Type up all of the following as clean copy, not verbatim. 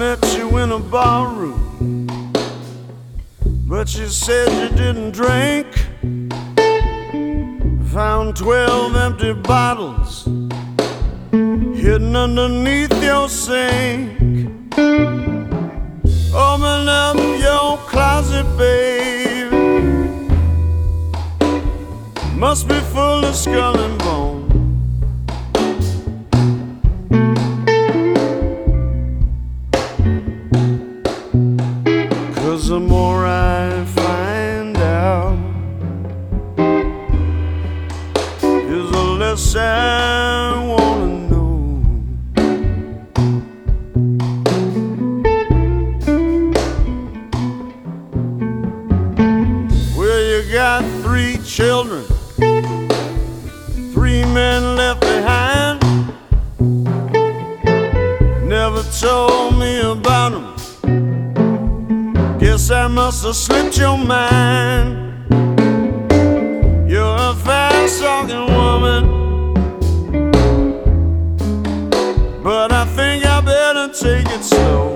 met you in a barroom, but you said you didn't drink. Found 12 empty bottles hidden underneath your sink. Open up your closet, babe. Must be full of skull and bone. Cause the more I find out, is the less I wanna know. Well, you got 3 children, 3 men left behind. Never told me about them. Guess I must have slipped your mind. You're a fast-talking woman, but I think I better take it slow.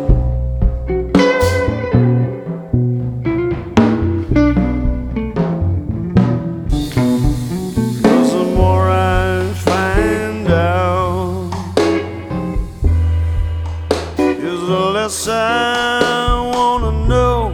Cause the more I find out, is the less I wanna know.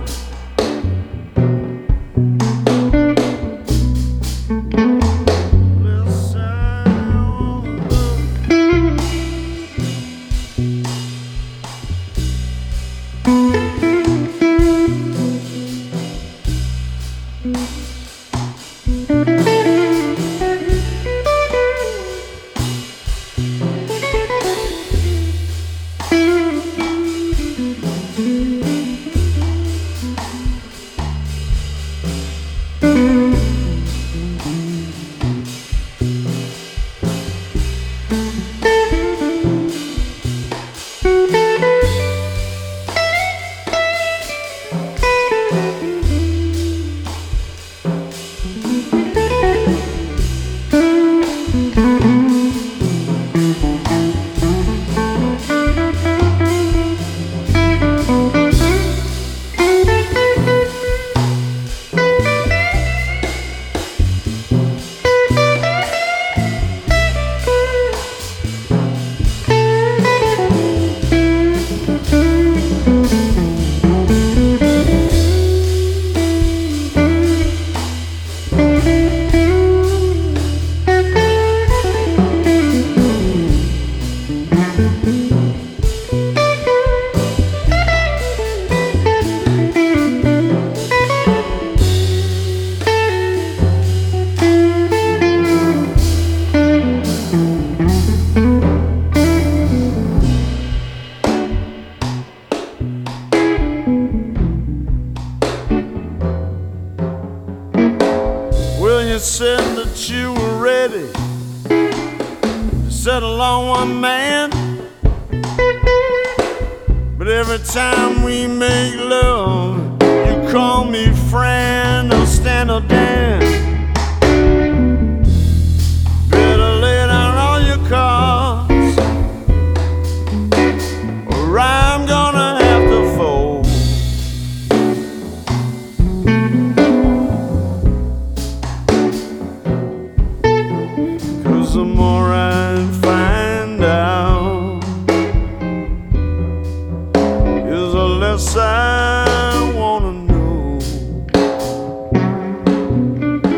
You said that you were ready to settle on one man, but every time we make love, you call me friend or Stan or Dan. Better lay down all your cards, or I'm gonna have to fold. The more I find out, is the less I wanna know.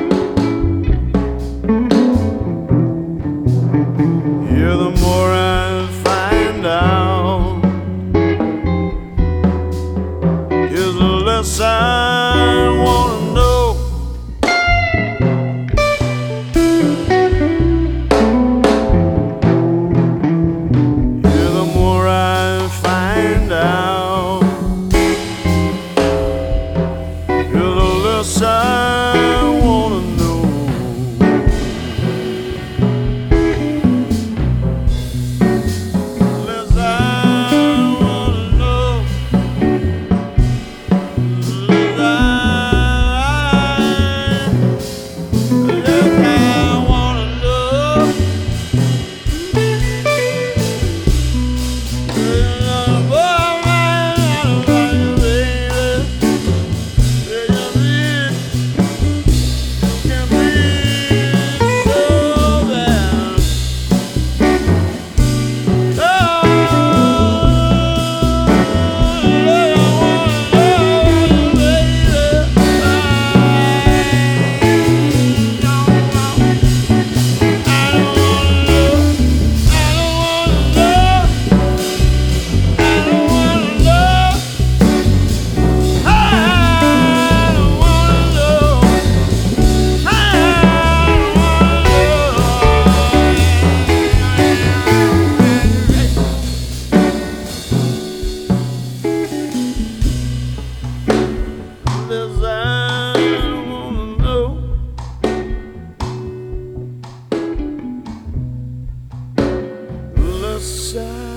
your side.